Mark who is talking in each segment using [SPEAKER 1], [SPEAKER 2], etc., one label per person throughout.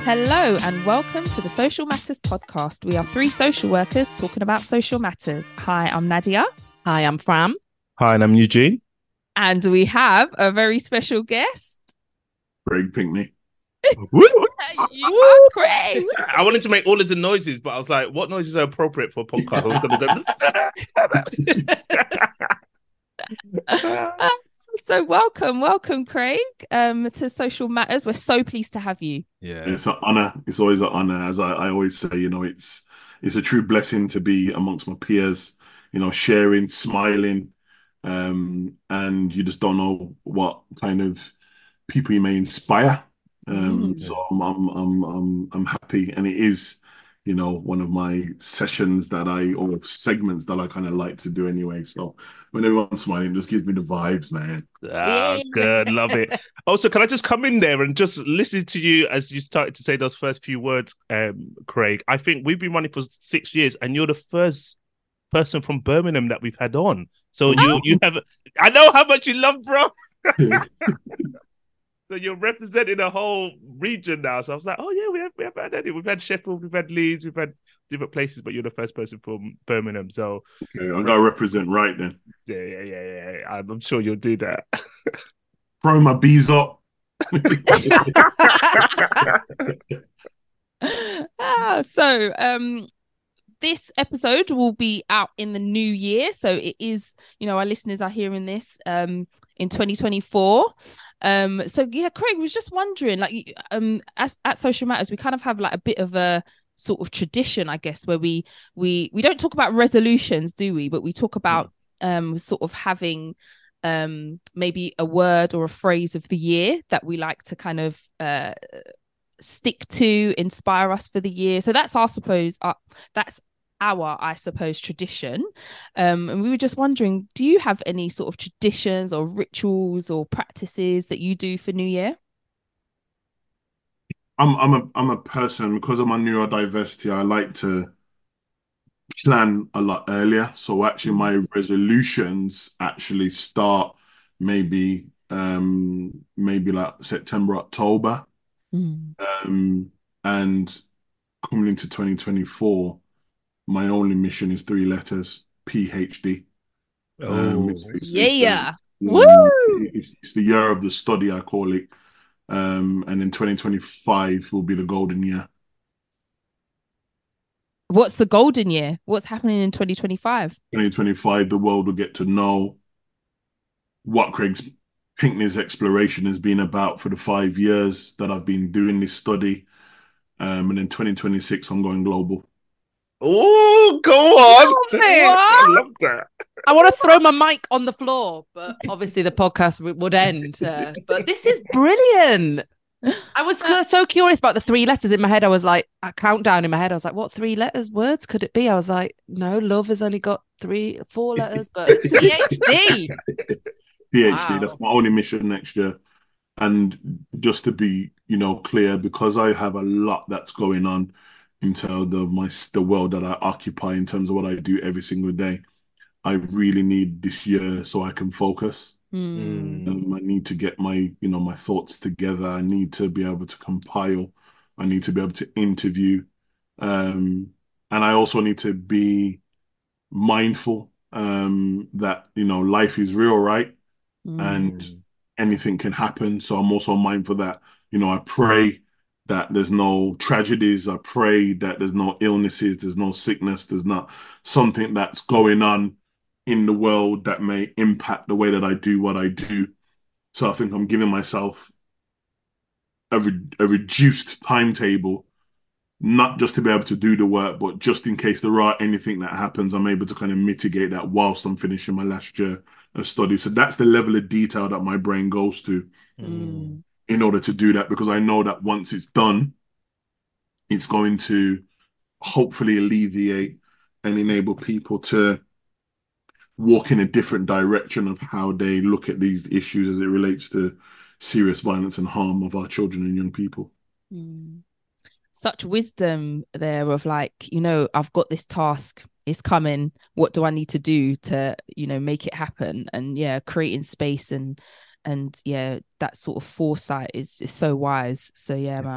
[SPEAKER 1] Hello and welcome to the Social Matters podcast. We are three social workers talking about social matters. Hi, I'm Nadia.
[SPEAKER 2] Hi, I'm Fram.
[SPEAKER 3] Hi, and I'm Eugene.
[SPEAKER 1] And we have a very special guest.
[SPEAKER 4] Craig Pinkney.
[SPEAKER 1] You are Craig.
[SPEAKER 3] I wanted to make all of the noises, but I was like, what noises are appropriate for a podcast? I was going to go.
[SPEAKER 1] So welcome, Craig, to Social Matters. We're so pleased to have you.
[SPEAKER 3] Yeah,
[SPEAKER 4] It's an honor. It's always an honor. As I always say, it's a true blessing to be amongst my peers, sharing, smiling, and you just don't know what kind of people you may inspire. So I'm happy, and it is, one of my sessions or segments that I kind of like to do anyway. So when everyone's smiling, it just gives me the vibes, man.
[SPEAKER 3] Good, love it. Also, can I just come in there and just listen to you as you started to say those first few words, Craig? I think we've been running for 6 years, and you're the first person from Birmingham that we've had on. So you have. I know how much you love, bro. So you're representing a whole region now. So I was like, oh yeah, we have had any. We've had Sheffield, we've had Leeds, we've had different places, but you're the first person from Birmingham. So
[SPEAKER 4] Okay, I gotta represent right then.
[SPEAKER 3] Yeah. I'm sure you'll do that.
[SPEAKER 4] Throw my bees up.
[SPEAKER 1] This episode will be out in the new year. So it is, our listeners are hearing this in 2024. Craig was just wondering, as at Social Matters, we kind of have like a bit of a sort of tradition, I guess, where we don't talk about resolutions, do we? But we talk about sort of having maybe a word or a phrase of the year that we like to kind of stick to, inspire us for the year. So that's I suppose tradition. And we were just wondering, do you have any sort of traditions or rituals or practices that you do for New Year?
[SPEAKER 4] I'm a person, because of my neurodiversity, I like to plan a lot earlier. So actually my resolutions actually start maybe like September, October. And coming into 2024, my only mission is 3 letters: PhD.
[SPEAKER 1] Woo!
[SPEAKER 4] It's the year of the study, I call it. And in 2025 will be the golden year.
[SPEAKER 1] What's the golden year? What's happening in 2025?
[SPEAKER 4] 2025, the world will get to know what Craig Pinkney's exploration has been about for the 5 years that I've been doing this study. And in 2026, I'm going global.
[SPEAKER 3] Oh, go on.
[SPEAKER 2] I
[SPEAKER 3] love that.
[SPEAKER 2] I want to throw my mic on the floor, but obviously the podcast would end. But this is brilliant. I was so curious about the 3 letters in my head. I was like, a countdown in my head. I was like, what 3 words could it be? I was like, no, love has only got 4 letters, but PhD.
[SPEAKER 4] PhD,
[SPEAKER 2] Wow.
[SPEAKER 4] That's my only mission next year. And just to be, clear, because I have a lot that's going on in terms of the world that I occupy, in terms of what I do every single day, I really need this year so I can focus. I need to get my thoughts together. I need to be able to compile. I need to be able to interview. And I also need to be mindful that, life is real, right? And anything can happen. So I'm also mindful that, I pray that there's no tragedies. I pray that there's no illnesses, there's no sickness, there's not something that's going on in the world that may impact the way that I do what I do. So I think I'm giving myself a reduced timetable, not just to be able to do the work, but just in case there are anything that happens, I'm able to kind of mitigate that whilst I'm finishing my last year of study. So that's the level of detail that my brain goes to in order to do that, because I know that once it's done, it's going to hopefully alleviate and enable people to walk in a different direction of how they look at these issues as it relates to serious violence and harm of our children and young people.
[SPEAKER 1] Such wisdom there of I've got this task, it's coming. What do I need to do to, make it happen? And creating space and that sort of foresight is so wise. So man.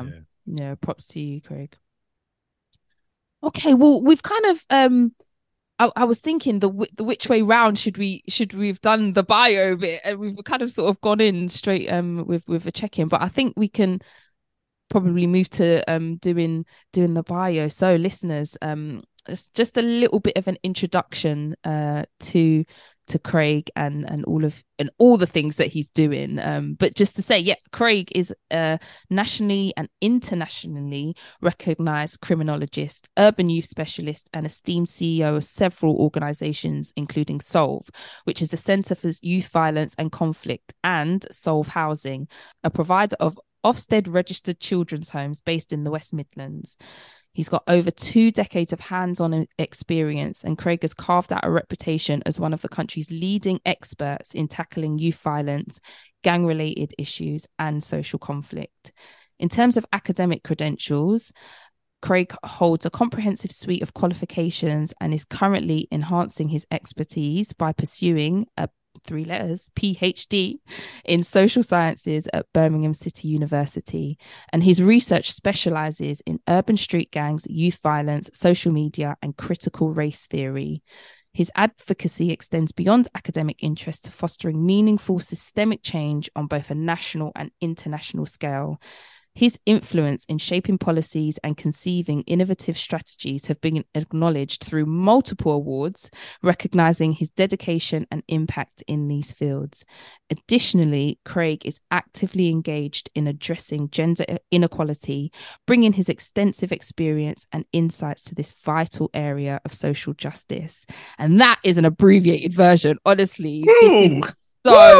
[SPEAKER 1] Yeah, props to you, Craig. Okay, well, we've kind of I was thinking the which way round should we've done the bio bit, and we've kind of sort of gone in straight with a check in, but I think we can probably move to doing the bio. So listeners, it's just a little bit of an introduction to Craig and all the things that he's doing. But just to say, yeah, Craig is a nationally and internationally recognized criminologist, urban youth specialist, and esteemed CEO of several organizations, including Solve, which is the Center for Youth Violence and Conflict, and Solve Housing, a provider of Ofsted registered children's homes based in the West Midlands. He's got over 2 decades of hands-on experience, and Craig has carved out a reputation as one of the country's leading experts in tackling youth violence, gang-related issues, and social conflict. In terms of academic credentials, Craig holds a comprehensive suite of qualifications and is currently enhancing his expertise by pursuing a 3 letters PhD in social sciences at Birmingham City University, and his research specializes in urban street gangs, youth violence, social media, and critical race theory. His advocacy extends beyond academic interest to fostering meaningful systemic change on both a national and international scale. His influence in shaping policies and conceiving innovative strategies have been acknowledged through multiple awards, recognizing his dedication and impact in these fields. Additionally, Craig is actively engaged in addressing gender inequality, bringing his extensive experience and insights to this vital area of social justice. And that is an abbreviated version. Honestly, this is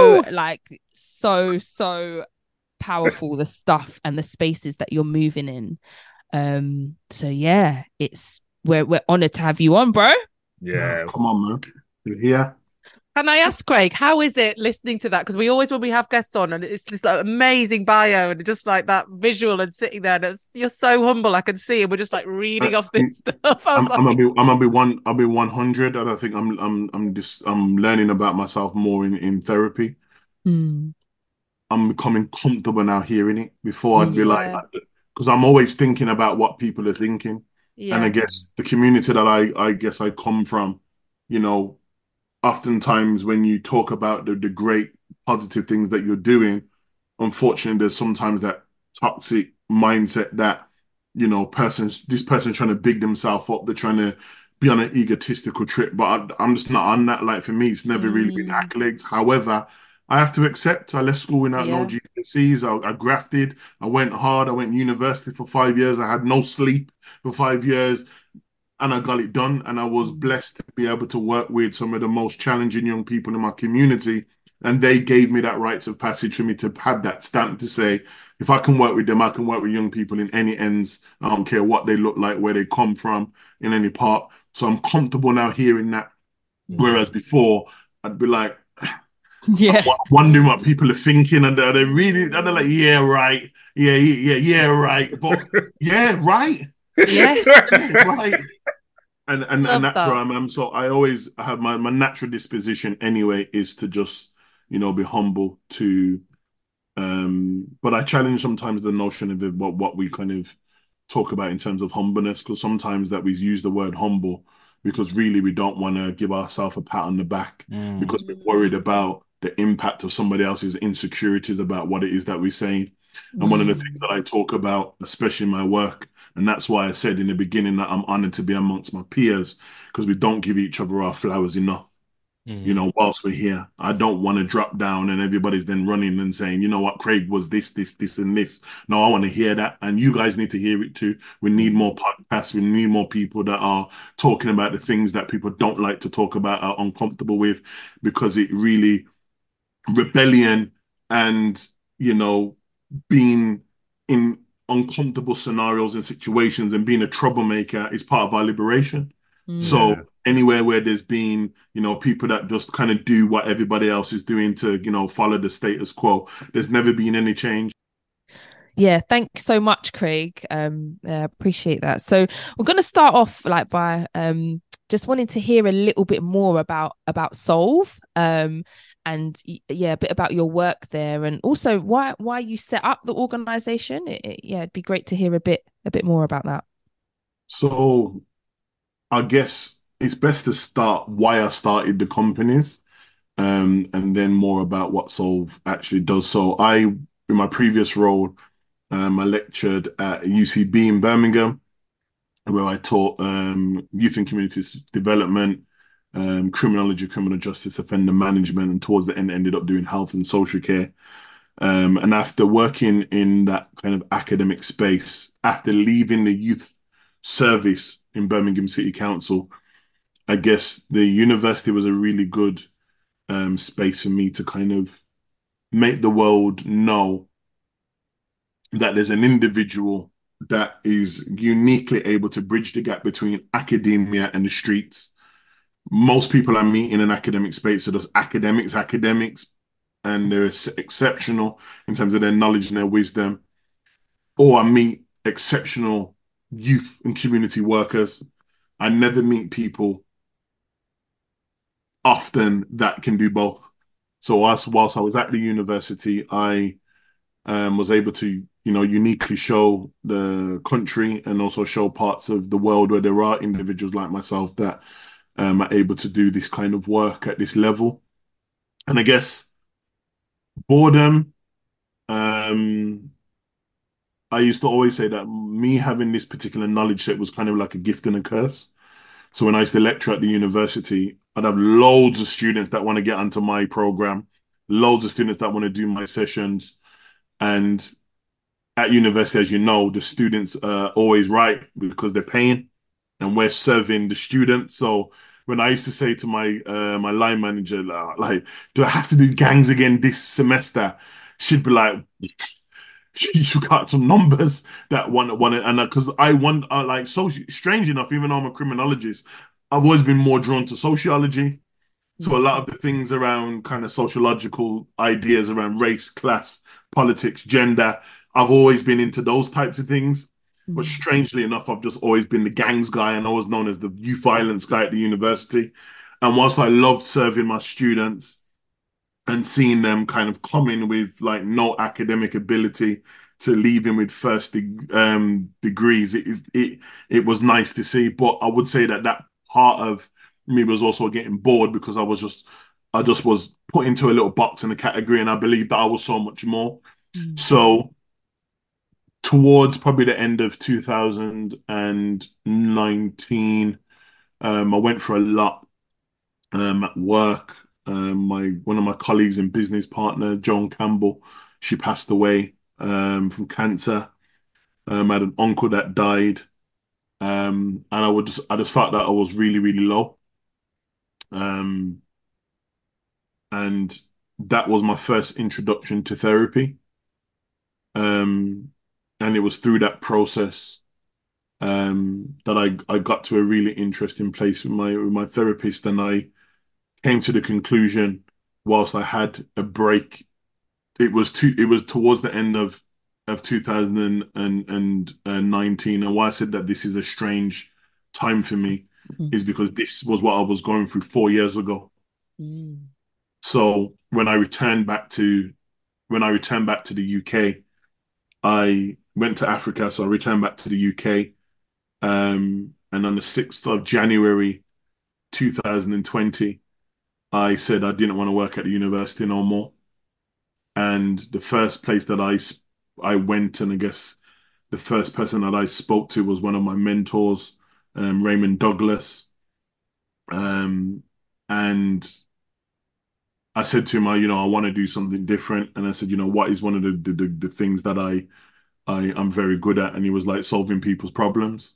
[SPEAKER 1] so powerful, the stuff and the spaces that you're moving in. So yeah, we're honored to have you on, bro.
[SPEAKER 3] Yeah,
[SPEAKER 4] come on, man. You're here.
[SPEAKER 2] Can I ask, Craig, how is it listening to that? Because we always, when we have guests on, and it's this like amazing bio and just like that visual and sitting there, and you're so humble. I can see, and we're just like reading off this stuff. I'm
[SPEAKER 4] gonna be 100, and I think I'm learning about myself more in therapy. I'm becoming comfortable now hearing it. Before I'd be like, because I'm always thinking about what people are thinking.
[SPEAKER 2] Yeah.
[SPEAKER 4] And I guess the community that I guess I come from, you know, oftentimes when you talk about the great positive things that you're doing, unfortunately, there's sometimes that toxic mindset that, you know, this person's trying to big themselves up. They're trying to be on an egotistical trip, but I'm just not on that. Like for me, it's never really been accolades. However, I have to accept I left school without no GCSEs. I grafted. I went hard. I went to university for 5 years. I had no sleep for 5 years, and I got it done. And I was blessed to be able to work with some of the most challenging young people in my community. And they gave me that rites of passage for me to have that stamp to say, if I can work with them, I can work with young people in any ends. I don't care what they look like, where they come from, in any part. So I'm comfortable now hearing that. Whereas before, I'd be like, wondering what people are thinking, and they're like, yeah, right, yeah, right, but yeah, right, right, and that's where I'm. So I always have my natural disposition anyway is to just be humble to, but I challenge sometimes the notion of what we kind of talk about in terms of humbleness, because sometimes that we use the word humble because really we don't want to give ourselves a pat on the back because we're worried about the impact of somebody else's insecurities about what it is that we're saying. And one of the things that I talk about, especially in my work, and that's why I said in the beginning that I'm honored to be amongst my peers, because we don't give each other our flowers enough. Whilst we're here, I don't want to drop down and everybody's then running and saying, you know what, Craig was this, and this. No, I want to hear that. And you guys need to hear it too. We need more podcasts. We need more people that are talking about the things that people don't like to talk about, are uncomfortable with, because it really, rebellion and, being in uncomfortable scenarios and situations and being a troublemaker is part of our liberation. So anywhere where there's been, people that just kind of do what everybody else is doing to, follow the status quo, there's never been any change.
[SPEAKER 1] Yeah, thanks so much, Craig. Appreciate that. So we're going to start off by just wanted to hear a little bit more about Solve, and yeah, a bit about your work there, and also why you set up the organization. Yeah, it'd be great to hear a bit more about that.
[SPEAKER 4] So I guess it's best to start why I started the companies, and then more about what Solve actually does. So in my previous role, I lectured at UCB in Birmingham, where I taught youth and communities development, criminology, criminal justice, offender management, and towards the end ended up doing health and social care. And after working in that kind of academic space, after leaving the youth service in Birmingham City Council, I guess the university was a really good space for me to kind of make the world know that there's an individual that is uniquely able to bridge the gap between academia and the streets. Most people I meet in an academic space are just academics, and they're exceptional in terms of their knowledge and their wisdom. Or I meet exceptional youth and community workers. I never meet people often that can do both. So whilst I was at the university, I was able to, uniquely show the country and also show parts of the world where there are individuals like myself that are able to do this kind of work at this level. And I guess boredom, I used to always say that me having this particular knowledge set was kind of like a gift and a curse. So when I used to lecture at the university, I'd have loads of students that want to get onto my program, loads of students that want to do my sessions. And at university, as you know, the students are always right because they're paying and we're serving the students. So when I used to say to my line manager, like, do I have to do gangs again this semester? She'd be like, you got some numbers that want it, and because I want like strange enough, even though I'm a criminologist, I've always been more drawn to sociology. So a lot of the things around kind of sociological ideas around race, class, politics, gender, I've always been into those types of things. But strangely enough, I've just always been the gangs guy and always known as the youth violence guy at the university. And whilst I loved serving my students and seeing them kind of come in with like no academic ability to leaving with first degrees, it was nice to see. But I would say that part of me was also getting bored because I just was put into a little box in a category, and I believed that I was so much more. So towards probably the end of 2019, I went for a lot at work. One of my colleagues and business partner, Joan Campbell, she passed away from cancer. I had an uncle that died, and I just felt that I was really, really low. And that was my first introduction to therapy. And it was through that process that I got to a really interesting place with my therapist, and I came to the conclusion, whilst I had a break, it was towards the end of 2019, and why I said that this is a strange time for me is because this was what I was going through 4 years ago. So when I returned back to the UK, I went to Africa, so I returned back to the UK. And on the 6th of January 2020, I said I didn't want to work at the university no more. And the first place that I went, and I guess the first person that I spoke to was one of my mentors, Raymond Douglas. And I said to him, I want to do something different. And I said, what is one of the things that I'm very good at? And he was like, solving people's problems.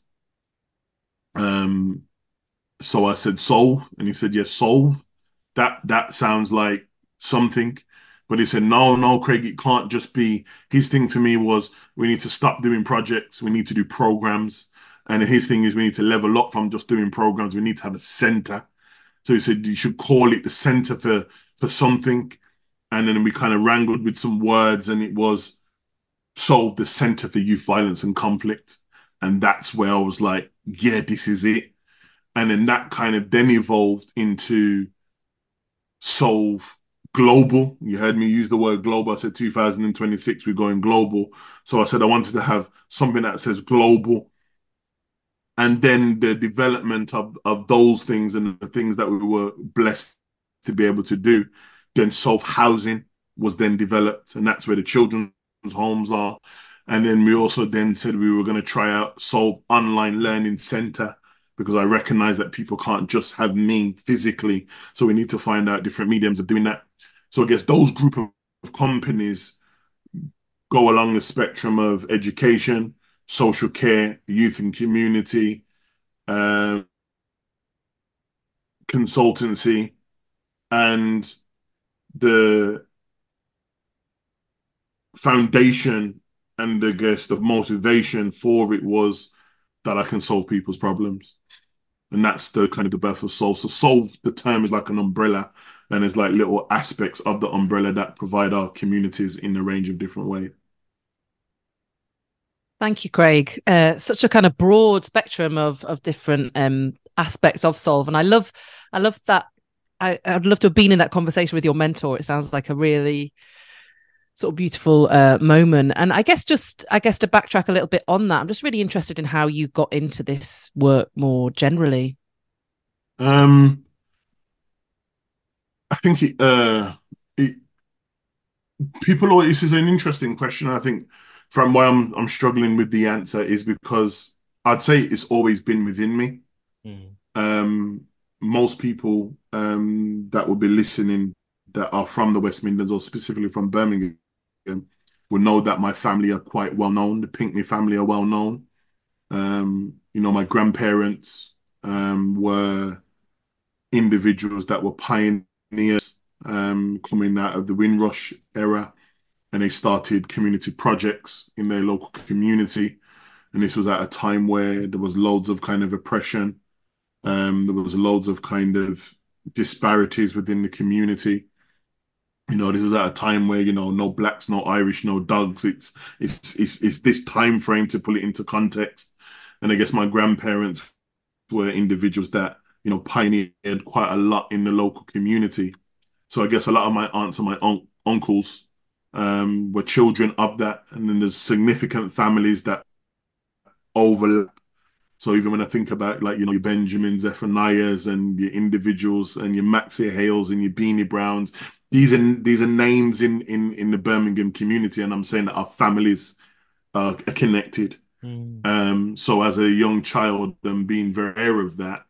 [SPEAKER 4] So I said, solve. And he said, yes, solve. That sounds like something. But he said, no, Craig, it can't just be. His thing for me was, we need to stop doing projects. We need to do programs. And his thing is, we need to level up from just doing programs. We need to have a center. So he said, you should call it the center for something. And then we kind of wrangled with some words, and it was Solve, the Center for Youth Violence and Conflict. And that's where I was like, yeah, this is it. And then that kind of then evolved into Solve Global. You heard me use the word global. I said 2026, we're going global. So I said I wanted to have something that says global. And then the development of those things and the things that we were blessed to be able to do. Then Solve Housing was then developed, and that's where the children's homes are. And then we also then said we were going to try out Solve Online Learning Center, because I recognize that people can't just have me physically. So we need to find out different mediums of doing that. So I guess those group of companies go along the spectrum of education, social care, youth and community, consultancy, and the foundation and I guess the motivation for it was that I can solve people's problems. And that's the kind of the birth of Solve. So Solve, the term is like an umbrella, and there's like little aspects of the umbrella that provide our communities in a range of different ways.
[SPEAKER 2] Thank you, Craig. Such a kind of broad spectrum of different aspects of Solve, and I love that. I'd love to have been in that conversation with your mentor. It sounds like a really sort of beautiful moment. And I guess to backtrack a little bit on that, I'm just really interested in how you got into this work more generally.
[SPEAKER 4] I think people always, this is an interesting question. I think from why I'm struggling with the answer is because I'd say it's always been within me. Most people that will be listening that are from the West Midlands or specifically from Birmingham will know that my family are quite well known. The Pinkney family are well known. My grandparents were individuals that were pioneers coming out of the Windrush era, and they started community projects in their local community. And this was at a time where there was loads of kind of oppression. There was loads of kind of disparities within the community. This was at a time where, no blacks, no Irish, no dogs. It's this time frame to put it into context. And I guess my grandparents were individuals that, pioneered quite a lot in the local community. So I guess a lot of my aunts and my uncles were children of that. And then there's significant families that overlap. So even when I think about your Benjamin Zephaniahs and your individuals and your Maxie Hales and your Beanie Browns, these are names in the Birmingham community, and I'm saying that our families are connected. So as a young child and being very aware of that,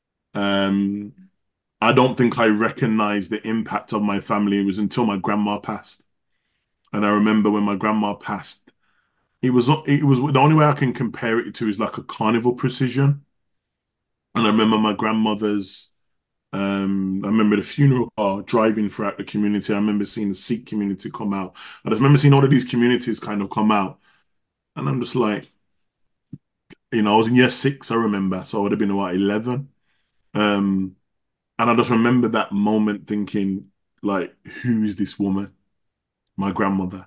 [SPEAKER 4] I don't think I recognized the impact of my family. It was until my grandma passed. And I remember when my grandma passed, it was the only way I can compare it to is like a carnival procession. And I remember my grandmother's, I remember the funeral car driving throughout the community. I remember seeing the Sikh community come out. I just remember seeing all of these communities kind of come out. And I'm just like, I was in year 6, I remember. So I would have been about 11. And I just remember that moment thinking, like, who is this woman? My grandmother.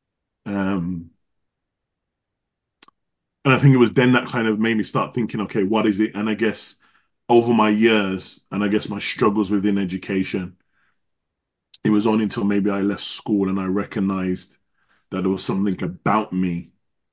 [SPEAKER 4] And I think it was then that kind of made me start thinking, okay, what is it? And I guess over my years, and I guess my struggles within education, it was only until maybe I left school and I recognized that there was something about me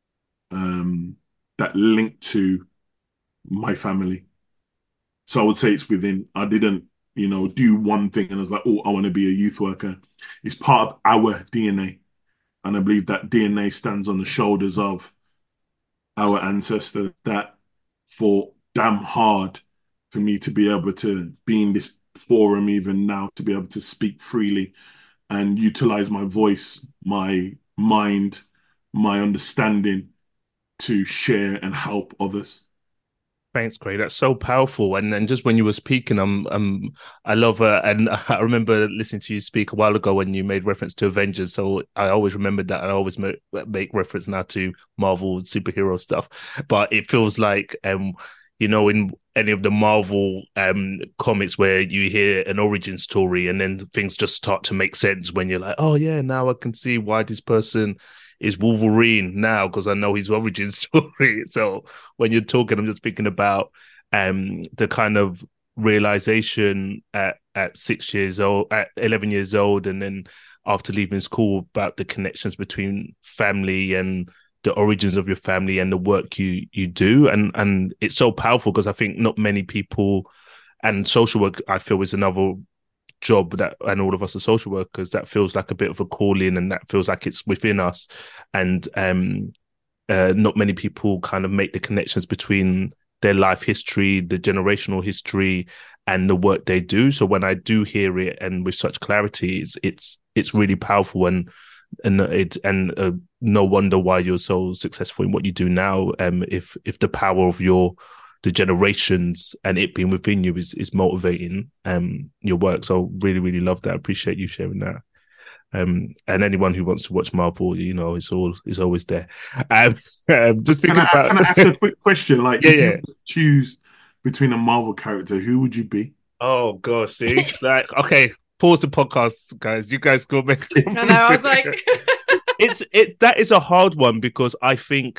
[SPEAKER 4] that linked to my family. So I would say it's within. I didn't, do one thing and I was like, oh, I want to be a youth worker. It's part of our DNA. And I believe that DNA stands on the shoulders of our ancestors that fought damn hard for me to be able to be in this forum even now, to be able to speak freely and utilize my voice, my mind, my understanding to share and help others.
[SPEAKER 3] Thanks, Craig. That's so powerful. And then just when you were speaking, I love and I remember listening to you speak a while ago when you made reference to Avengers. So I always remembered that, and I always make reference now to Marvel superhero stuff. But it feels like, in any of the Marvel comics where you hear an origin story and then things just start to make sense when you're like, oh yeah, now I can see why this person is Wolverine now because I know his origin story. So when you're talking, I'm just thinking about the kind of realization at 6 years old, at 11 years old, and then after leaving school about the connections between family and the origins of your family and the work you do. And it's so powerful because I think not many people, and social work, I feel, is another job that, and all of us are social workers, that feels like a bit of a calling, and that feels like it's within us. And not many people kind of make the connections between their life history, the generational history, and the work they do. So when I do hear it, and with such clarity, it's really powerful, and no wonder why you're so successful in what you do now. If the power of the generations and it being within you is motivating your work. So really, really love that. I appreciate you sharing that. And anyone who wants to watch Marvel, it's always there. Just thinking about.
[SPEAKER 4] Can I ask a quick question? Like,
[SPEAKER 3] Yeah,
[SPEAKER 4] if you
[SPEAKER 3] yeah.
[SPEAKER 4] choose between a Marvel character, who would you be?
[SPEAKER 3] Oh gosh, see, like, okay, pause the podcast, guys. You guys go make.
[SPEAKER 2] No, I was like,
[SPEAKER 3] that is a hard one because I think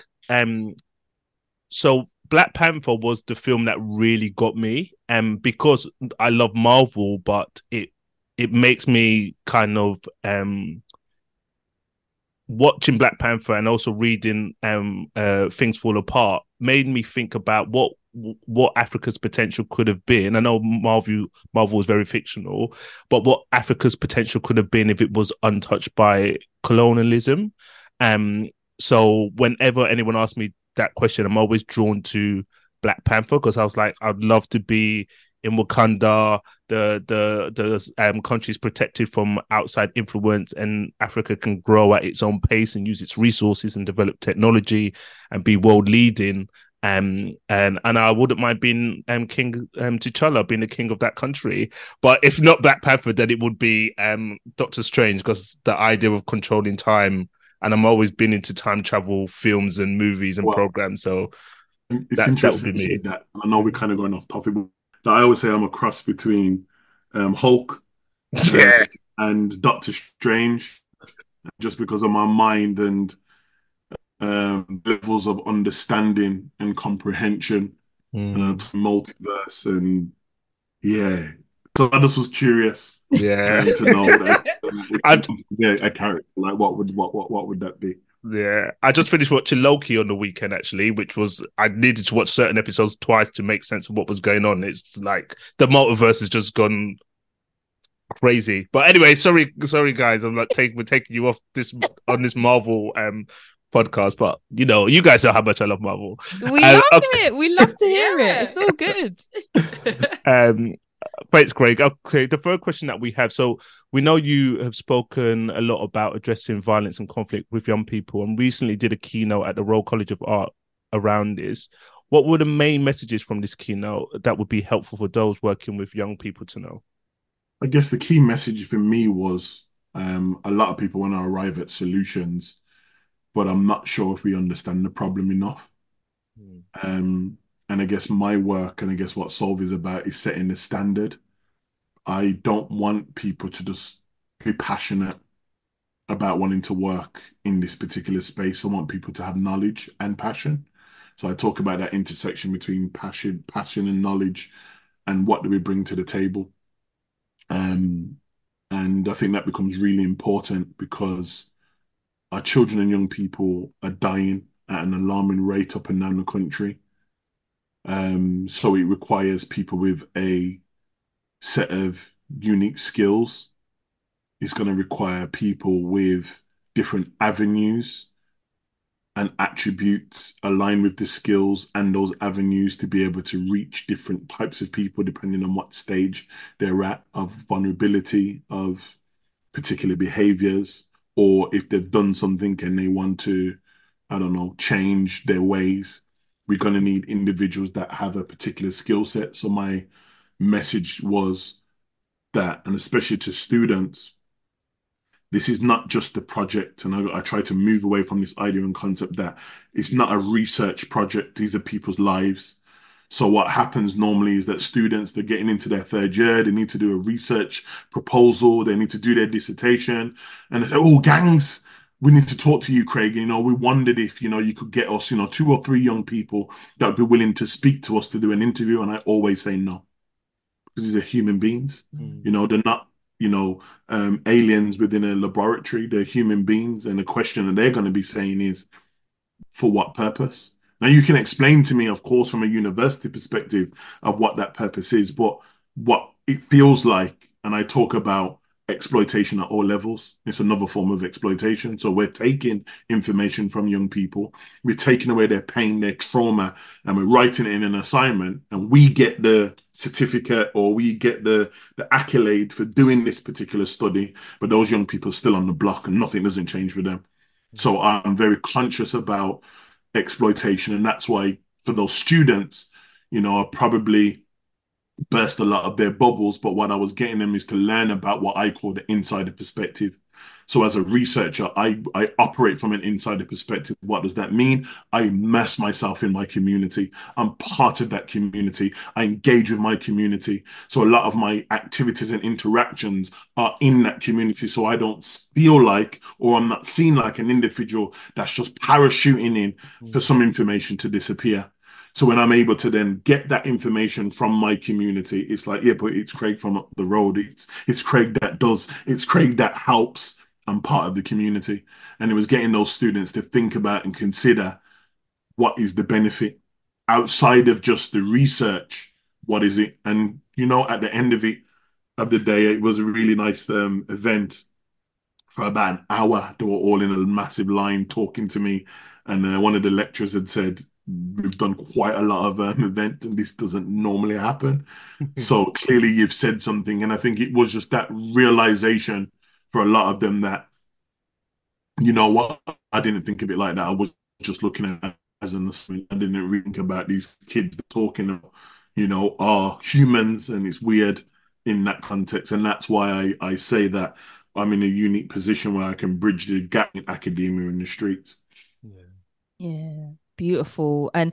[SPEAKER 3] so Black Panther was the film that really got me, and because I love Marvel, but it makes me kind of watching Black Panther and also reading Things Fall Apart made me think about what Africa's potential could have been. I know Marvel was very fictional, but what Africa's potential could have been if it was untouched by colonialism. So whenever anyone asks me that question, I'm always drawn to Black Panther because I was like, I'd love to be in Wakanda, the country's protected from outside influence, and Africa can grow at its own pace and use its resources and develop technology and be world leading. And I wouldn't mind being King T'Challa, being the king of that country. But if not Black Panther, then it would be Doctor Strange, because the idea of controlling time, and I'm always been into time travel films and movies and programs. So
[SPEAKER 4] it's interesting you said that. I know we're kind of going off topic, but I always say I'm a cross between Hulk and Doctor Strange, just because of my mind and levels of understanding and comprehension and multiverse, and so I just was curious to know that a character, like what would that be?
[SPEAKER 3] Yeah, I just finished watching Loki on the weekend, actually, which was, I needed to watch certain episodes twice to make sense of what was going on. It's like the multiverse has just gone crazy. But anyway, sorry guys, I'm like we're taking you off this Marvel podcast, but you guys know how much I love Marvel.
[SPEAKER 1] We love it. We love to hear it. It's all good.
[SPEAKER 3] Thanks, Craig. Okay, the third question that we have. So we know you have spoken a lot about addressing violence and conflict with young people, and recently did a keynote at the Royal College of Art around this. What were the main messages from this keynote that would be helpful for those working with young people to know?
[SPEAKER 4] I guess the key message for me was a lot of people want to arrive at solutions, but I'm not sure if we understand the problem enough. And I guess my work, and I guess what Solve is about, is setting the standard. I don't want people to just be passionate about wanting to work in this particular space. I want people to have knowledge and passion. So I talk about that intersection between passion and knowledge, and what do we bring to the table. And I think that becomes really important because our children and young people are dying at an alarming rate up and down the country. So it requires people with a set of unique skills. It's going to require people with different avenues and attributes aligned with the skills and those avenues to be able to reach different types of people depending on what stage they're at of vulnerability, of particular behaviors, or if they've done something and they want to, I don't know, change their ways. We're going to need individuals that have a particular skill set. So my message was that, and especially to students, this is not just a project. And I try to move away from this idea and concept that it's not a research project. These are people's lives. So what happens normally is that students, they're getting into their third year, they need to do a research proposal, they need to do their dissertation, and they say, oh, gangs, we need to talk to you, Craig. We wondered if, you could get us, 2 or 3 young people that would be willing to speak to us to do an interview. And I always say no, because these are human beings.
[SPEAKER 3] Mm.
[SPEAKER 4] They're not, aliens within a laboratory. They're human beings. And the question that they're going to be saying is, for what purpose? Now, you can explain to me, of course, from a university perspective of what that purpose is, but what it feels like, and I talk about exploitation at all levels, it's another form of exploitation. So we're taking information from young people, we're taking away their pain, their trauma, and we're writing it in an assignment, and we get the certificate or we get the accolade for doing this particular study, but those young people are still on the block and nothing doesn't change for them. So I'm very conscious about exploitation, and that's why for those students, I probably burst a lot of their bubbles, but what I was getting them is to learn about what I call the insider perspective. So as a researcher, I operate from an insider perspective. What does that mean? I immerse myself in my community. I'm part of that community. I engage with my community. So a lot of my activities and interactions are in that community. So I don't feel like, or I'm not seen like an individual that's just parachuting in for some information to disappear. So when I'm able to then get that information from my community, it's like, yeah, but it's Craig from up the road. It's Craig that does. It's Craig that helps. I'm part of the community. And it was getting those students to think about and consider what is the benefit outside of just the research. What is it? And, at the end of the day, it was a really nice event for about an hour. They were all in a massive line talking to me. And one of the lecturers had said, we've done quite a lot of events and this doesn't normally happen. So clearly you've said something. And I think it was just that realization for a lot of them that, you know what, I didn't think of it like that. I was just looking at it as an assignment. I didn't really think about these kids talking, are humans, and it's weird in that context. And that's why I say that I'm in a unique position where I can bridge the gap in academia in the streets.
[SPEAKER 1] Yeah, beautiful. And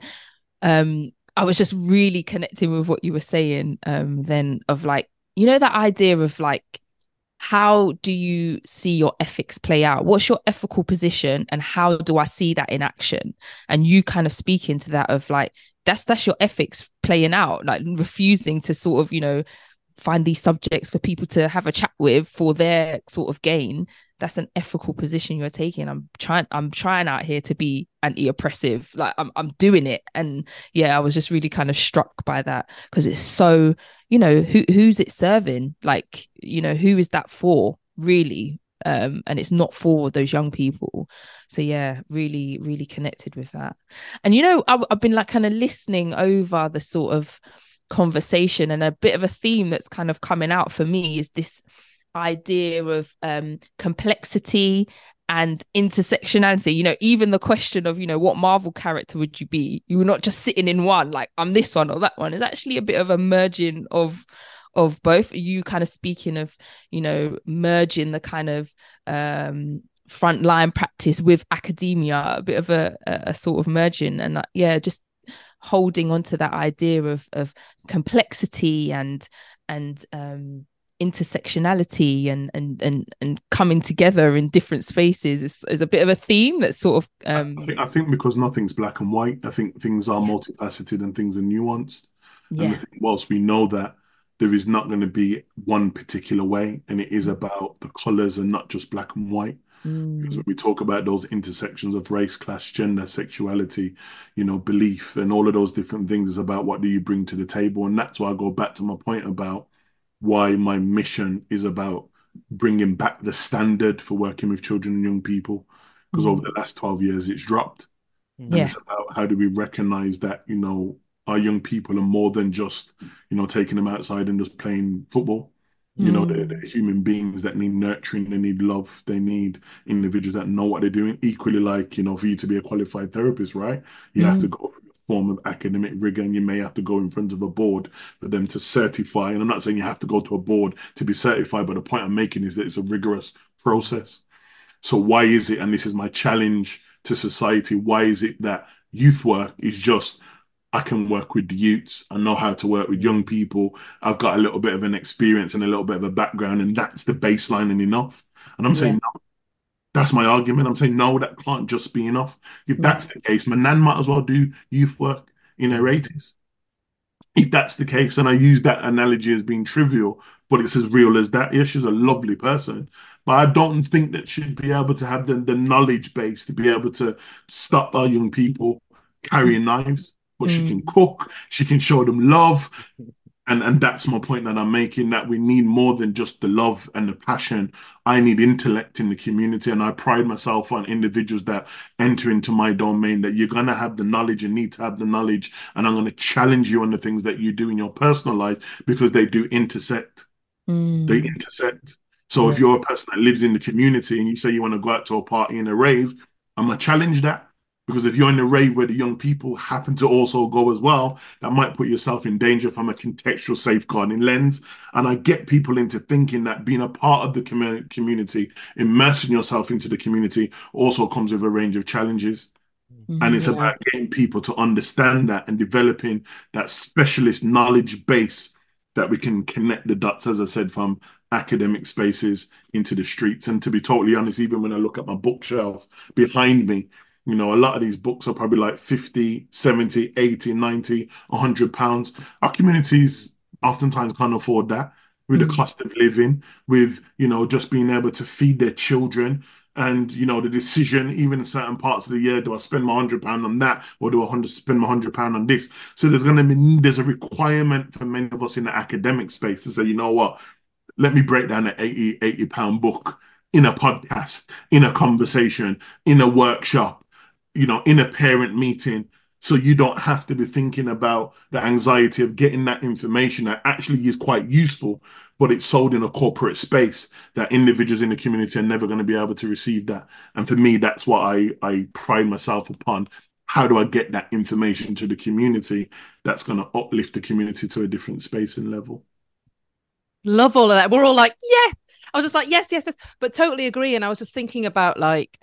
[SPEAKER 1] I was just really connecting with what you were saying then of like, that idea of like, how do you see your ethics play out? What's your ethical position and how do I see that in action? And you kind of speak into that of like, that's your ethics playing out, like refusing to sort of, find these subjects for people to have a chat with for their sort of gain. That's an ethical position you're taking. I'm trying out here to be anti-oppressive. Like I'm doing it. And yeah, I was just really kind of struck by that because it's so, who's it serving? Like, who is that for really? And it's not for those young people. So yeah, really, really connected with that. And I've been like kind of listening over the sort of conversation, and a bit of a theme that's kind of coming out for me is this idea of complexity and intersectionality. Even the question of what Marvel character would you be? You were not just sitting in one, like I'm this one or that one. It's actually a bit of a merging of both. You kind of speaking of merging the kind of frontline practice with academia, a bit of a sort of merging, and just holding on to that idea of complexity and intersectionality and coming together in different spaces is a bit of a theme that's sort of
[SPEAKER 4] I think because nothing's black and white. I think things are multifaceted and things are nuanced. And I think whilst we know that there is not going to be one particular way, and it is about the colors and not just black and white. Because when we talk about those intersections of race, class, gender, sexuality, belief, and all of those different things, is about what do you bring to the table. And that's why I go back to my point about why my mission is about bringing back the standard for working with children and young people. Because over the last 12 years, it's dropped. And it's about how do we recognize that, our young people are more than just, taking them outside and just playing football. They're human beings that need nurturing, they need love, they need individuals that know what they're doing. Equally, like, for you to be a qualified therapist, right? You have to go through a form of academic rigor, and you may have to go in front of a board for them to certify. And I'm not saying you have to go to a board to be certified, but the point I'm making is that it's a rigorous process. So why is it, and this is my challenge to society, why is it that youth work is just, I can work with the youths. I know how to work with young people. I've got a little bit of an experience and a little bit of a background, and that's the baseline and enough. And I'm saying, no, That's my argument. I'm saying, no, that can't just be enough. If
[SPEAKER 1] Mm.
[SPEAKER 4] that's the case, my nan might as well do youth work in her 80s. If that's the case, and I use that analogy as being trivial, but it's as real as that. Yeah, she's a lovely person, but I don't think that she'd be able to have the knowledge base to be able to stop our young people carrying knives. But she can
[SPEAKER 1] Mm.
[SPEAKER 4] cook, she can show them love, and that's my point that I'm making, that we need more than just the love and the passion. I need intellect in the community, and I pride myself on individuals that enter into my domain, that you're going to have the knowledge and need to have the knowledge, and I'm going to challenge you on the things that you do in your personal life because they do intersect. They
[SPEAKER 1] Mm.
[SPEAKER 4] intersect. So
[SPEAKER 1] Yeah.
[SPEAKER 4] if you're a person that lives in the community and you say you want to go out to a party in a rave, I'm gonna challenge that. Because if you're in a rave where the young people happen to also go as well, that might put yourself in danger from a contextual safeguarding lens. And I get people into thinking that being a part of the community, immersing yourself into the community, also comes with a range of challenges. And it's
[SPEAKER 1] Yeah.
[SPEAKER 4] about getting people to understand that and developing that specialist knowledge base that we can connect the dots, as I said, from academic spaces into the streets. And to be totally honest, even when I look at my bookshelf behind me, a lot of these books are probably like 50, 70, 80, 90, £100. Our communities oftentimes can't afford that with the
[SPEAKER 1] Mm.
[SPEAKER 4] cost of living, with, just being able to feed their children. And the decision, even in certain parts of the year, do I spend my £100 on that, or do I spend my £100 on this? So there's a requirement for many of us in the academic space to say, you know what, let me break down an £80 book in a podcast, in a conversation, in a workshop, in a parent meeting. So you don't have to be thinking about the anxiety of getting that information that actually is quite useful, but it's sold in a corporate space that individuals in the community are never going to be able to receive that. And for me, that's what I pride myself upon. How do I get that information to the community that's going to uplift the community to a different space and level?
[SPEAKER 2] Love all of that. We're all like, yeah. I was just like, yes, yes, yes. But totally agree. And I was just thinking about like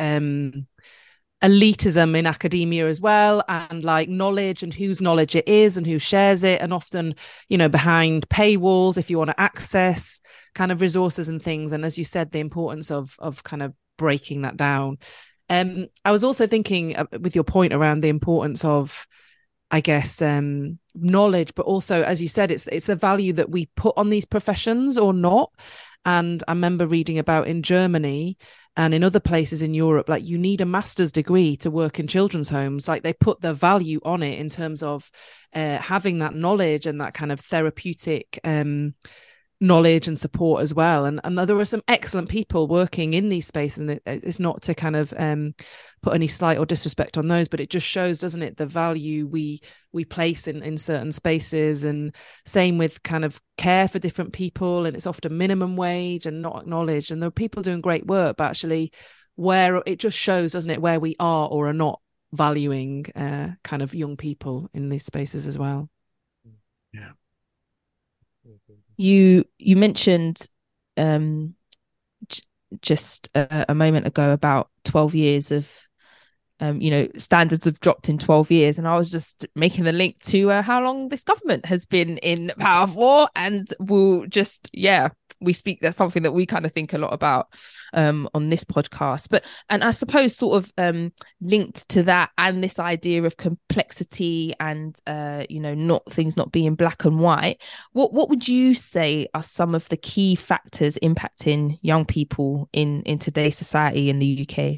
[SPEAKER 2] elitism in academia as well, and like knowledge and whose knowledge it is and who shares it. And often, behind paywalls, if you want to access kind of resources and things. And as you said, the importance of kind of breaking that down. I was also thinking with your point around the importance of, I guess, knowledge, but also, as you said, it's the value that we put on these professions or not. And I remember reading about in Germany and in other places in Europe, like you need a master's degree to work in children's homes. Like they put the value on it in terms of having that knowledge and that kind of therapeutic knowledge and support as well. And there are some excellent people working in these spaces, and it's not to kind of put any slight or disrespect on those, but it just shows, doesn't it, the value we place in certain spaces. And same with kind of care for different people, and it's often minimum wage and not acknowledged. And there are people doing great work, but actually where it just shows, doesn't it, where we are or are not valuing kind of young people in these spaces as well.
[SPEAKER 4] Yeah.
[SPEAKER 1] You mentioned just a moment ago about 12 years of standards have dropped in 12 years, and I was just making the link to how long this government has been in power for, and we'll just we speak, that's something that we kind of think a lot about on this podcast. But and I suppose sort of linked to that and this idea of complexity and not things not being black and white, what would you say are some of the key factors impacting young people in today's society in the UK?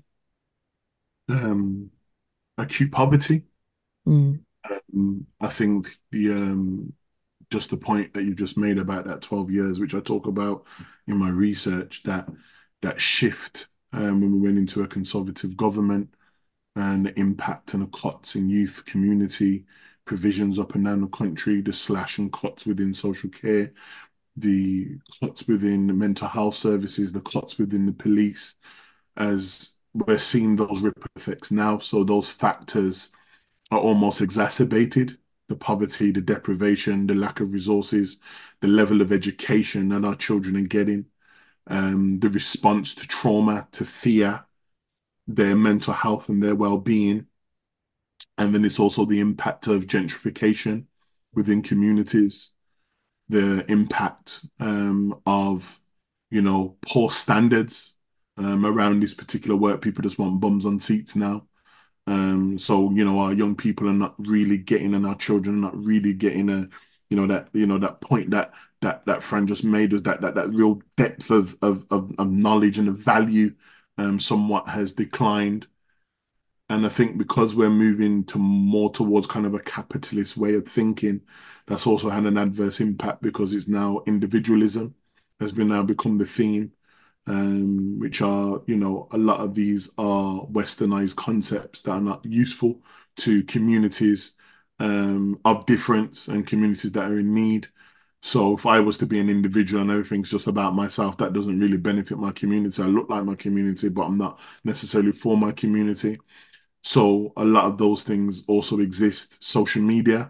[SPEAKER 4] Acute poverty.
[SPEAKER 1] Mm.
[SPEAKER 4] I think just the point that you just made about that 12 years, which I talk about in my research, that shift when we went into a conservative government, and the impact and the cuts in youth community provisions up and down the country, the slash and cuts within social care, the cuts within mental health services, the cuts within the police, as we're seeing those ripple effects now. So those factors are almost exacerbated. The poverty, the deprivation, the lack of resources, the level of education that our children are getting, the response to trauma, to fear, their mental health and their well-being. And then it's also the impact of gentrification within communities, the impact of, poor standards around this particular work. People just want bums on seats now. So, our young people are not really getting, and our children are not really getting that point that Fran just made us, that real depth of knowledge and of value, somewhat has declined. And I think because we're moving to more towards kind of a capitalist way of thinking, that's also had an adverse impact because it's now individualism has been now become the theme, which are, a lot of these are westernized concepts that are not useful to communities of difference and communities that are in need. So if I was to be an individual and everything's just about myself, that doesn't really benefit my community. I look like my community, but I'm not necessarily for my community. So a lot of those things also exist. Social media,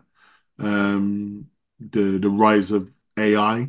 [SPEAKER 4] the rise of AI,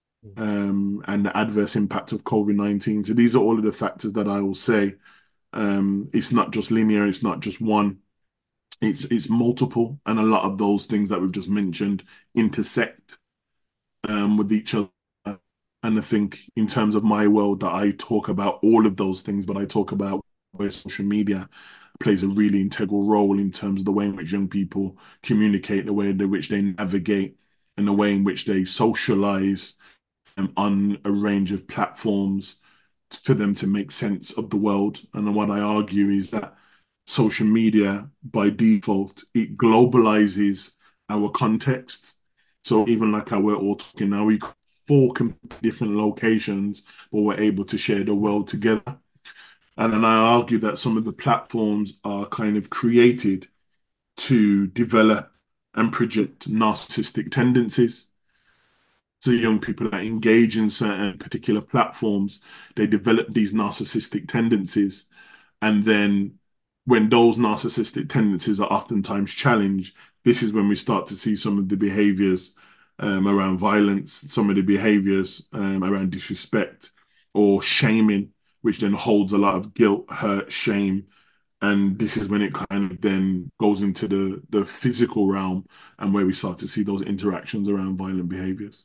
[SPEAKER 4] and the adverse impact of COVID-19. So these are all of the factors that I will say. It's not just linear, it's not just one. It's multiple, and a lot of those things that we've just mentioned intersect with each other. And I think in terms of my world that I talk about all of those things, but I talk about where social media plays a really integral role in terms of the way in which young people communicate, the way in which they navigate, and the way in which they socialize on a range of platforms for them to make sense of the world. And what I argue is that social media, by default, it globalizes our contexts. So even like how we're all talking now, we four different locations, but we're able to share the world together. And then I argue that some of the platforms are kind of created to develop and project narcissistic tendencies. So young people that engage in certain particular platforms, they develop these narcissistic tendencies. And then when those narcissistic tendencies are oftentimes challenged, this is when we start to see some of the behaviors around violence, some of the behaviors around disrespect or shaming, which then holds a lot of guilt, hurt, shame. And this is when it kind of then goes into the physical realm and where we start to see those interactions around violent behaviors.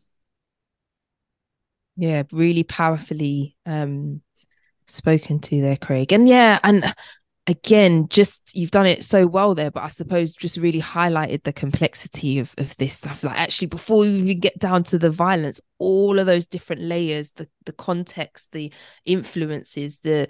[SPEAKER 1] Yeah, really powerfully spoken to there, Craig. And yeah, and again, just you've done it so well there, but I suppose just really highlighted the complexity of this stuff. Like actually, before we even get down to the violence, all of those different layers, the context, the influences, the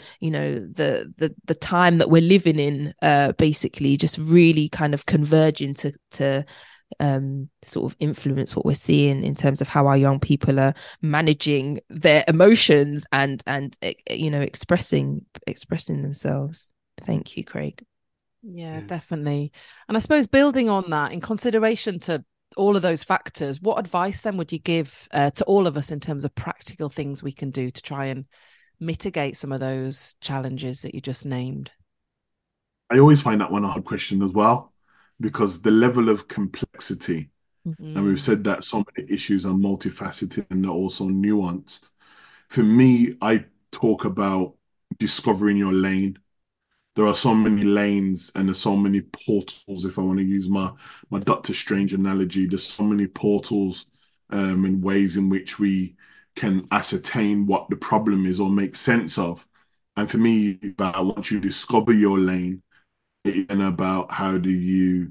[SPEAKER 1] time that we're living in, basically just really kind of converging to sort of influence what we're seeing in terms of how our young people are managing their emotions and expressing themselves. Thank you, Craig.
[SPEAKER 2] Yeah, definitely. And I suppose building on that, in consideration to all of those factors, what advice then would you give to all of us in terms of practical things we can do to try and mitigate some of those challenges that you just named?
[SPEAKER 4] I always find that one a hard question as well, because the level of complexity, and we've said that so many issues are multifaceted and they're also nuanced. For me, I talk about discovering your lane. There are so many lanes and there's so many portals. If I want to use my Doctor Strange analogy, there's so many portals and ways in which we can ascertain what the problem is or make sense of. And for me, once you discover your lane, it's about how do you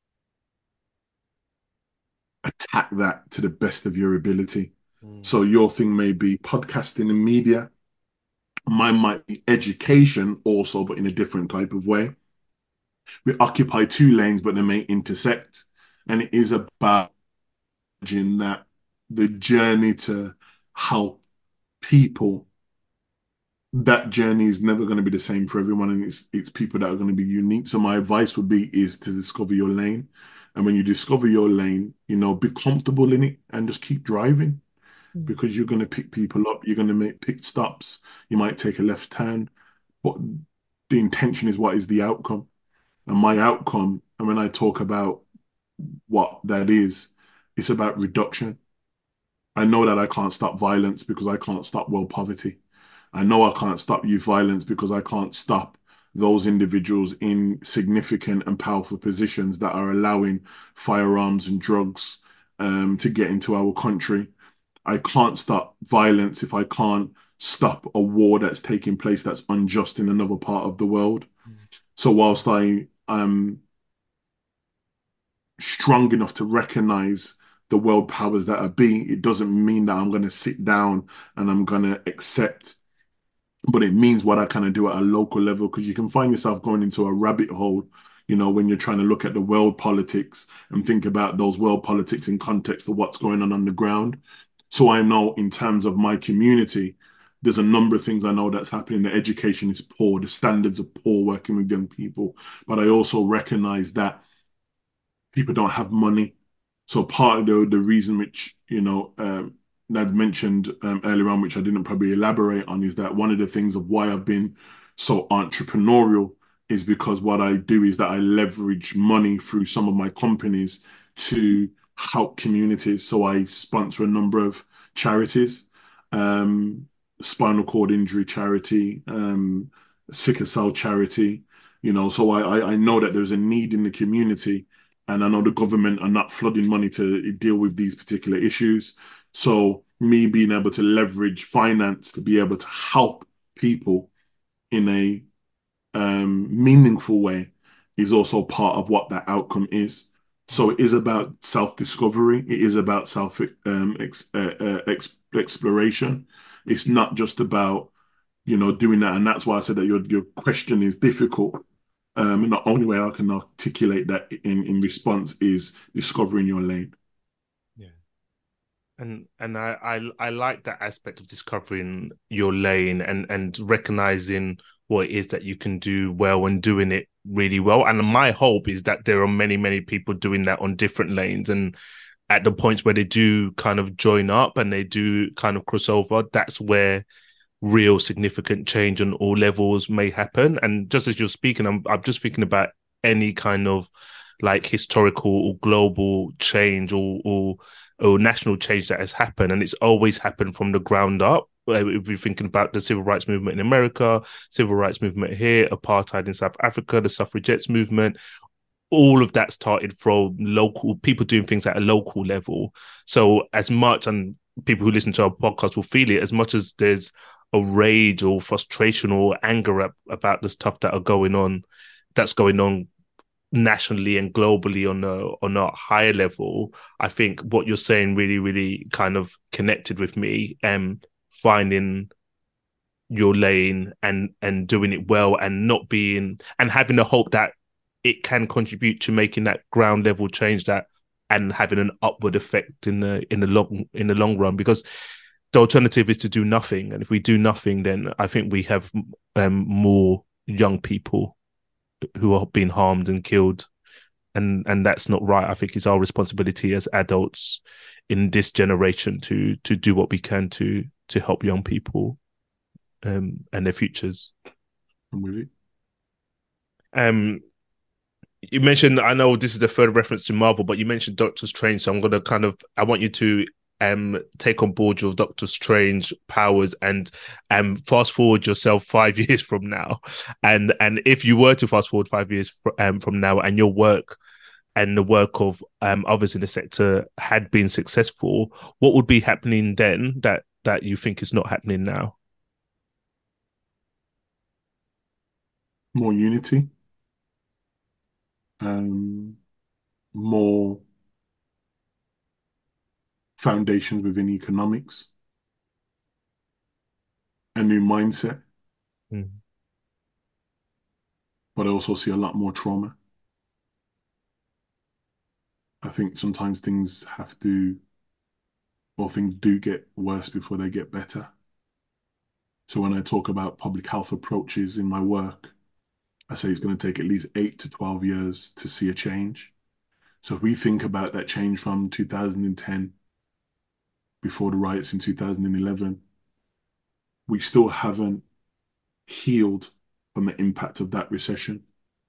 [SPEAKER 4] attack that to the best of your ability. So your thing may be podcasting and media. Mine might be education also, but in a different type of way. We occupy two lanes, but they may intersect. And it is about that the journey to help people, that journey is never going to be the same for everyone. And it's people that are going to be unique. So my advice would be is to discover your lane. And when you discover your lane, be comfortable in it and just keep driving. Because you're going to pick people up, you're going to make pit stops, you might take a left turn, but the intention is what is the outcome. And my outcome, and when I talk about what that is, it's about reduction. I know that I can't stop violence because I can't stop world poverty. I know I can't stop youth violence because I can't stop those individuals in significant and powerful positions that are allowing firearms and drugs to get into our country. I can't stop violence if I can't stop a war that's taking place that's unjust in another part of the world. So whilst I am strong enough to recognize the world powers that are being, it doesn't mean that I'm going to sit down and I'm going to accept, but it means what I kind of do at a local level, because you can find yourself going into a rabbit hole, when you're trying to look at the world politics and think about those world politics in context of what's going on the ground. So I know in terms of my community, there's a number of things I know that's happening. The education is poor, the standards are poor working with young people, but I also recognize that people don't have money. So part of the reason which, Nad mentioned earlier on, which I didn't probably elaborate on, is that one of the things of why I've been so entrepreneurial is because what I do is that I leverage money through some of my companies to help communities. So I sponsor a number of charities, um, spinal cord injury charity, sickle cell charity, so I know that there's a need in the community, and I know the government are not flooding money to deal with these particular issues. So me being able to leverage finance to be able to help people in a meaningful way is also part of what that outcome is. So it is about self-discovery. It is about self exploration. It's not just about doing that, and that's why I said that your question is difficult. And the only way I can articulate that in response is discovering your lane.
[SPEAKER 3] Yeah. And I like that aspect of discovering your lane and recognizing what it is that you can do well and doing it really well. And my hope is that there are many, many people doing that on different lanes, and at the points where they do kind of join up and they do kind of cross over, that's where real significant change on all levels may happen. And just as you're speaking, I'm just thinking about any kind of like historical or global change or national change that has happened, and it's always happened from the ground up. If we're thinking about the civil rights movement in America, civil rights movement here, apartheid in South Africa, the suffragettes movement, all of that started from local people doing things at a local level. So as much, and people who listen to our podcast will feel it, as much as there's a rage or frustration or anger about the stuff that's going on nationally and globally on a higher level. I think what you're saying really, really kind of connected with me, finding your lane and doing it well, and not being, and having the hope that it can contribute to making that ground level change, that and having an upward effect in the long run. Because the alternative is to do nothing, and if we do nothing, then I think we have more young people who are being harmed and killed, and that's not right. I think it's our responsibility as adults in this generation to do what we can to help young people and their futures.
[SPEAKER 4] I'm with you.
[SPEAKER 3] You mentioned, I know this is the third reference to Marvel, but you mentioned Doctor Strange, so I'm going to I want you to take on board your Doctor Strange powers and fast forward yourself 5 years from now, and if you were to fast forward 5 years from now, and your work and the work of others in the sector had been successful, what would be happening then that you think is not happening now?
[SPEAKER 4] More unity, more foundations within economics, a new mindset, but I also see a lot more trauma. I think sometimes things do get worse before they get better. So when I talk about public health approaches in my work, I say it's going to take at least 8 to 12 years to see a change. So if we think about that change from 2010, before the riots in 2011, we still haven't healed from the impact of that recession.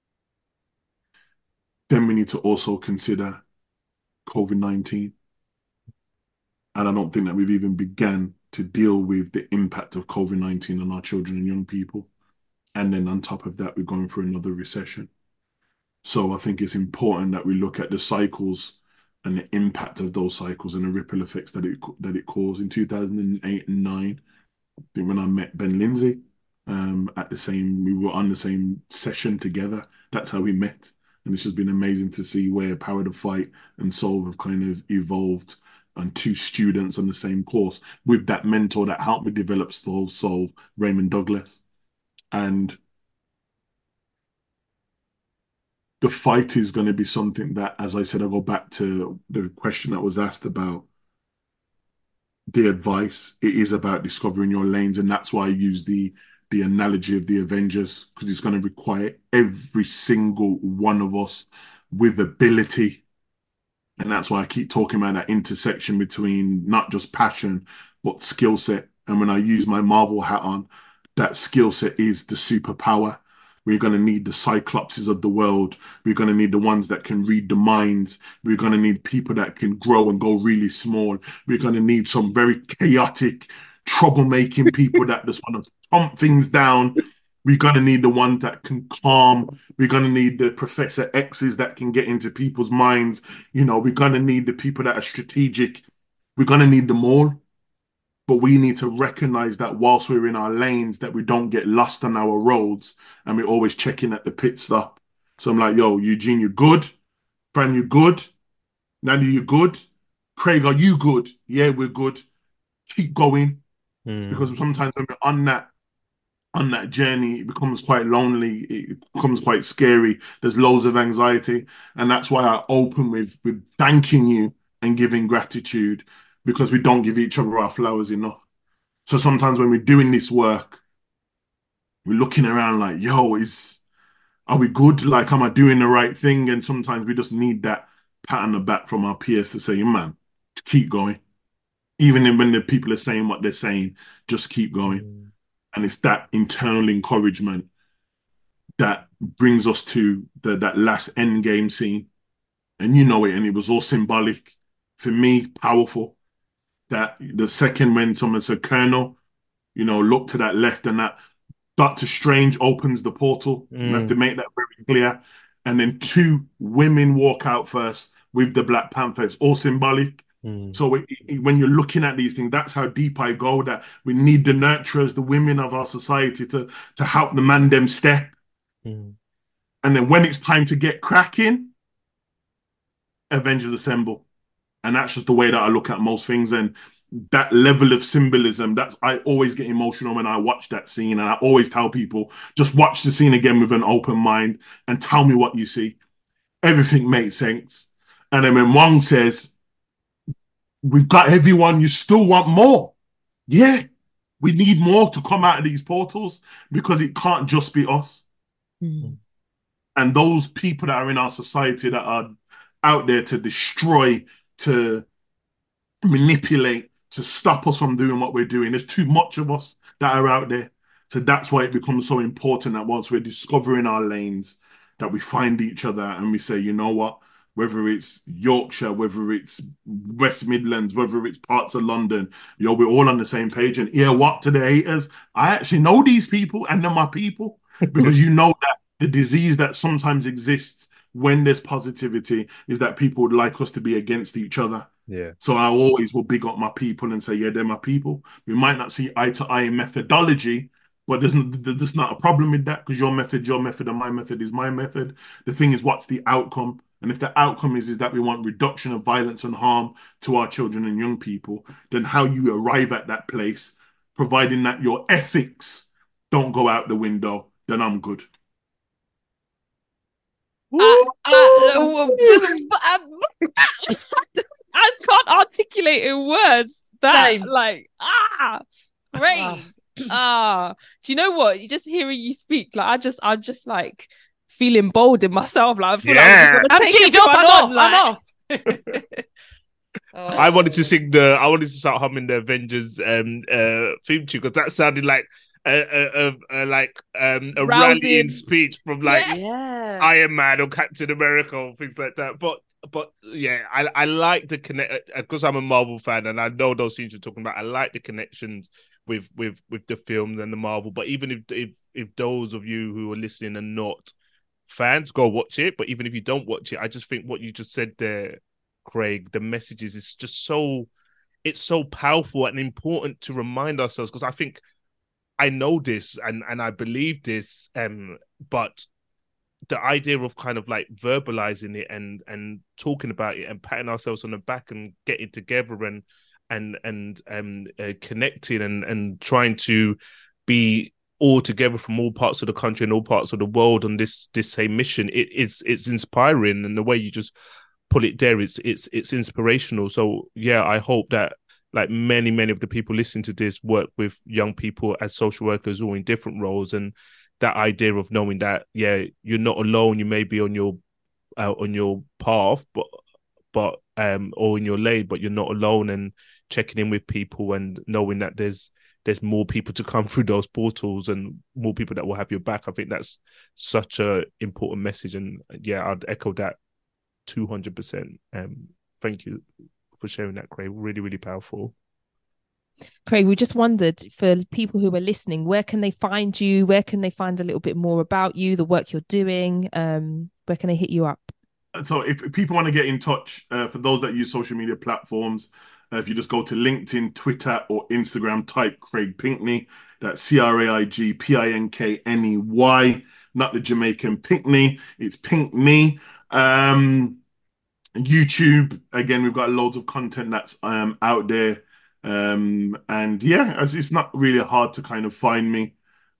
[SPEAKER 4] Then we need to also consider COVID-19. And I don't think that we've even begun to deal with the impact of COVID-19 on our children and young people. And then on top of that, we're going through another recession. So I think it's important that we look at the cycles and the impact of those cycles and the ripple effects that it caused. In 2008 and 2009, When I met Ben Lindsay, we were on the same session together. That's how we met. And it's just been amazing to see where Power to Fight and Solve have kind of evolved, and two students on the same course with that mentor that helped me develop Solve, Raymond Douglas. And the fight is going to be something that, as I said, I go back to the question that was asked about the advice. It is about discovering your lanes, and that's why I use the analogy of the Avengers, because it's going to require every single one of us with ability. And that's why I keep talking about that intersection between not just passion, but skill set. And when I use my Marvel hat on, that skill set is the superpower. We're going to need the Cyclopses of the world. We're going to need the ones that can read the minds. We're going to need people that can grow and go really small. We're going to need some very chaotic, troublemaking people that just want to pump things down. We're going to need the ones that can calm. We're going to need the Professor X's that can get into people's minds. We're going to need the people that are strategic. We're going to need them all. But we need to recognize that whilst we're in our lanes, that we don't get lost on our roads, and we're always checking at the pit stop. So I'm like, yo, Eugene, you good? Fran, you good? Nandy, you good? Craig, are you good? Yeah, we're good. Keep going. Because sometimes when we're on that journey, it becomes quite lonely. It becomes quite scary. There's loads of anxiety. And that's why I open with thanking you and giving gratitude, because we don't give each other our flowers enough. So sometimes when we're doing this work, we're looking around like, yo, are we good? Like, am I doing the right thing? And sometimes we just need that pat on the back from our peers to say, man, keep going. Even when the people are saying what they're saying, just keep going. And it's that internal encouragement that brings us to that last end game scene. And you know it, and it was all symbolic. For me, powerful. That the second when someone said, Colonel, look to that left, and that Doctor Strange opens the portal. You have to make that very clear. And then two women walk out first with the Black Panther. It's all symbolic. So when you're looking at these things, that's how deep I go, that we need the nurturers, the women of our society to help the man them step. And then when it's time to get cracking, Avengers assemble. And that's just the way that I look at most things. And that level of symbolism, I always get emotional when I watch that scene. And I always tell people, just watch the scene again with an open mind and tell me what you see. Everything makes sense. And then when Wong says, we've got everyone, you still want more. Yeah, we need more to come out of these portals, because it can't just be us. And those people that are in our society that are out there to destroy, to manipulate, to stop us from doing what we're doing. There's too much of us that are out there. So that's why it becomes so important that once we're discovering our lanes, that we find each other and we say, you know what, whether it's Yorkshire, whether it's West Midlands, whether it's parts of London, we're all on the same page. And what to the haters? I actually know these people and they're my people, because that the disease that sometimes exists when there's positivity is that people would like us to be against each other.
[SPEAKER 5] Yeah.
[SPEAKER 4] So I always will big up my people and say, yeah, they're my people. We might not see eye to eye in methodology, but there's not a problem with that, because your method, and my method is my method. The thing is, what's the outcome? And if the outcome is that we want reduction of violence and harm to our children and young people, then how you arrive at that place, providing that your ethics don't go out the window, then I'm good.
[SPEAKER 1] I can't articulate in words that.
[SPEAKER 2] Same.
[SPEAKER 1] Great. Do you know what? Just hearing you speak, like I'm just like feeling bold in myself. Like I feel like
[SPEAKER 2] I'm G'd up. I'm off.
[SPEAKER 3] I wanted to start humming the Avengers theme tune, because that sounded like a rallying speech from Iron Man or Captain America or things like that. But yeah, I like the connect, because I'm a Marvel fan and I know those scenes you're talking about. I like the connections with the films and the Marvel. But even if those of you who are listening are not fans, go watch it. But even if you don't watch it, I just think what you just said there, Craig, the messages is just so it's so powerful and important to remind ourselves, because I think I know this and I believe this, but the idea of kind of like verbalizing it and talking about it and patting ourselves on the back and getting together and connecting and trying to be all together from all parts of the country and all parts of the world on this same mission, it's inspiring, and the way you just put it there, it's inspirational. So yeah, I hope that like many of the people listening to this work with young people as social workers or in different roles, and that idea of knowing that, yeah, you're not alone. You may be on your path, but or in your lane, but you're not alone, and checking in with people and knowing that there's more people to come through those portals and more people that will have your back. I think that's such a important message, and yeah, I'd echo that 200%. Thank you for sharing that, Craig. Really, really powerful.
[SPEAKER 1] Craig, we just wondered, for people who are listening, where can they find you? Where can they find a little bit more about you, the work you're doing? Where can they hit you up?
[SPEAKER 4] So if people want to get in touch, for those that use social media platforms, if you just go to LinkedIn, Twitter, or Instagram, type Craig Pinkney. That's CraigPinkney, not the Jamaican Pinkney. It's Pinkney. YouTube, again, we've got loads of content that's out there. And yeah, it's not really hard to kind of find me.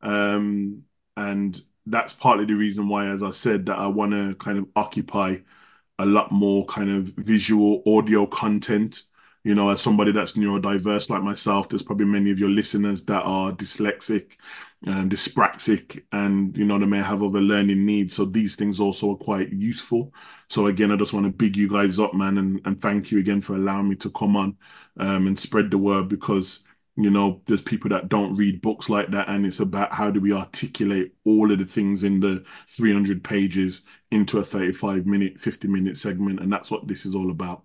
[SPEAKER 4] And that's partly the reason why, as I said, that I want to kind of occupy a lot more kind of visual audio content. You know, as somebody that's neurodiverse like myself, there's probably many of your listeners that are dyslexic and dyspraxic, and, you know, they may have other learning needs. So these things also are quite useful. So again, I just want to big you guys up, man, and thank you again for allowing me to come on and spread the word, because, you know, there's people that don't read books like that, and it's about how do we articulate all of the things in the 300 pages into a 35-minute, 50-minute segment, and that's what this is all about.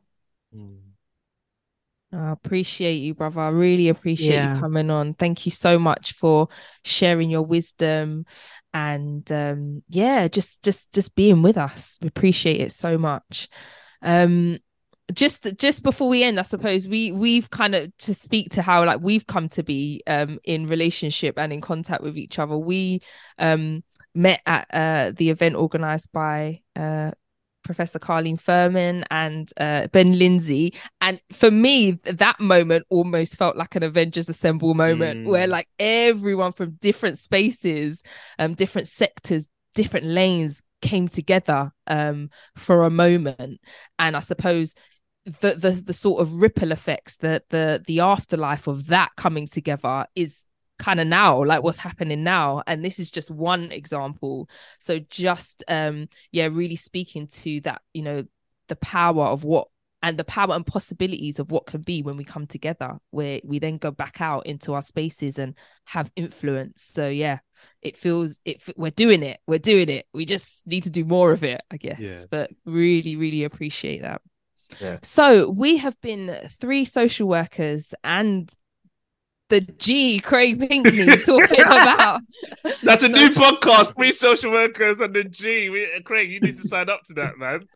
[SPEAKER 1] I appreciate you, brother. I really appreciate you coming on. Thank you so much for sharing your wisdom and just being with us. We appreciate it so much. Just before we end, I suppose we've kind of to speak to how like we've come to be in relationship and in contact with each other. We met at the event organized by Professor Carleen Furman and Ben Lindsay, and for me that moment almost felt like an Avengers Assemble moment, where like everyone from different spaces, different sectors, different lanes came together for a moment. And I suppose the sort of ripple effects, the afterlife of that coming together is kind of now, like what's happening now, and this is just one example. So just really speaking to that, you know, the power of what, and the power and possibilities of what can be when we come together, where we then go back out into our spaces and have influence. So yeah, we're doing it, we just need to do more of it, I guess. But really appreciate that. So we have been 3 social workers and the G, Craig Pinkney, talking about.
[SPEAKER 3] That's a new podcast, 3 social workers and the G. Craig, you need to sign up to that, man.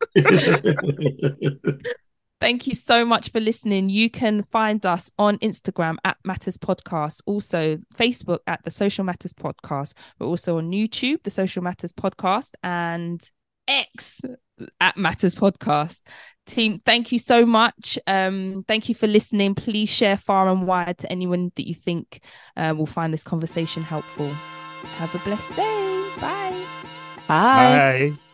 [SPEAKER 1] Thank you so much for listening. You can find us on Instagram at Matters Podcast, also Facebook at The Social Matters Podcast. We're also on YouTube, The Social Matters Podcast, and X at Matters Podcast. Team, thank you so much. Thank you for listening. Please share far and wide to anyone that you think will find this conversation helpful. Have a blessed day. Bye.
[SPEAKER 2] Bye.
[SPEAKER 3] Bye.